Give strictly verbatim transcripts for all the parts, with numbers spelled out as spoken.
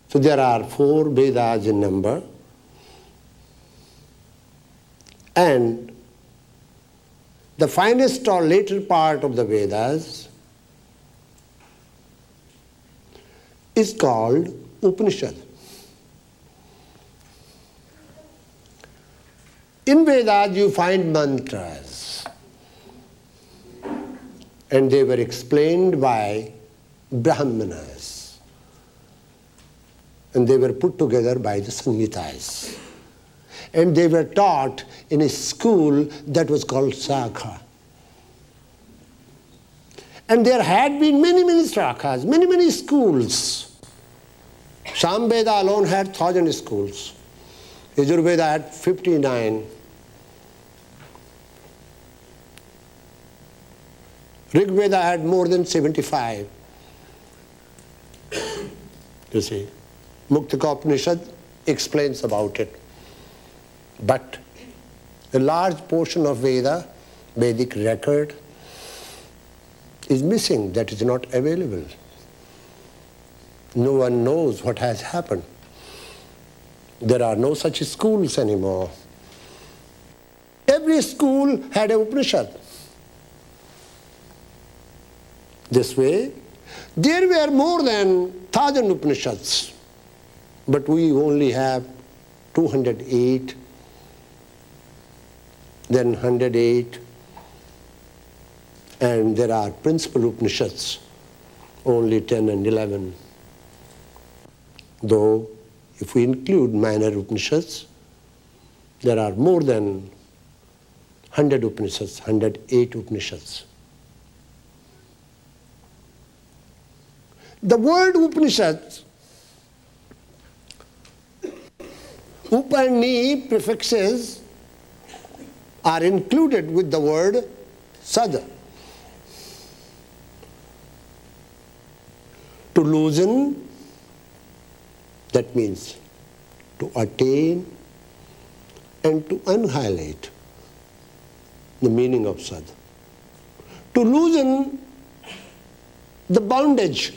So there are four Vedas in number, and the finest or later part of the Vedas is called Upanishad. In Vedas you find mantras, and they were explained by Brahmanas, and they were put together by the Samhitas, and they were taught in a school that was called Sakha. And there had been many, many Sakhas, many, many schools. Samveda alone had thousand schools. Yajurveda had fifty-nine. Rig Veda had more than seventy-five. You see, Muktaka Upanishad explains about it. But a large portion of Veda, Vedic record, is missing, that is not available. No one knows what has happened. There are no such schools anymore. Every school had an Upanishad. This way, there were more than thousand Upanishads, but we only have two hundred eight, then one hundred eight, and there are principal Upanishads, only ten and eleven. Though, if we include minor Upanishads, there are more than one hundred Upanishads, one hundred eight Upanishads. The word Upanishad, Up and Ni prefixes are included with the word Sad. To loosen, that means to attain and to annihilate, the meaning of Sad. To loosen the bondage.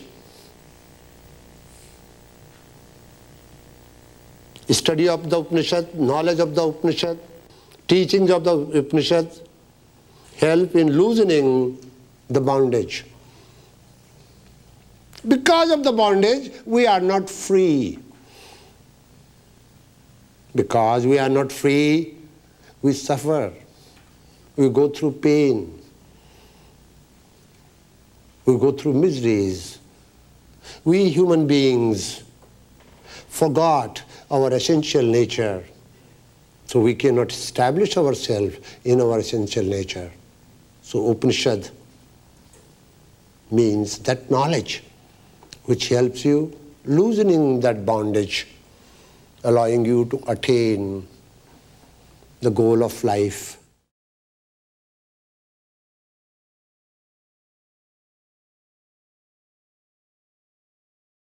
Study of the Upanishad, knowledge of the Upanishad, teachings of the Upanishad help in loosening the bondage. Because of the bondage, we are not free. Because we are not free, we suffer. We go through pain. We go through miseries. We human beings forgot our essential nature, so we cannot establish ourselves in our essential nature. So Upanishad means that knowledge which helps you loosening that bondage, allowing you to attain the goal of life,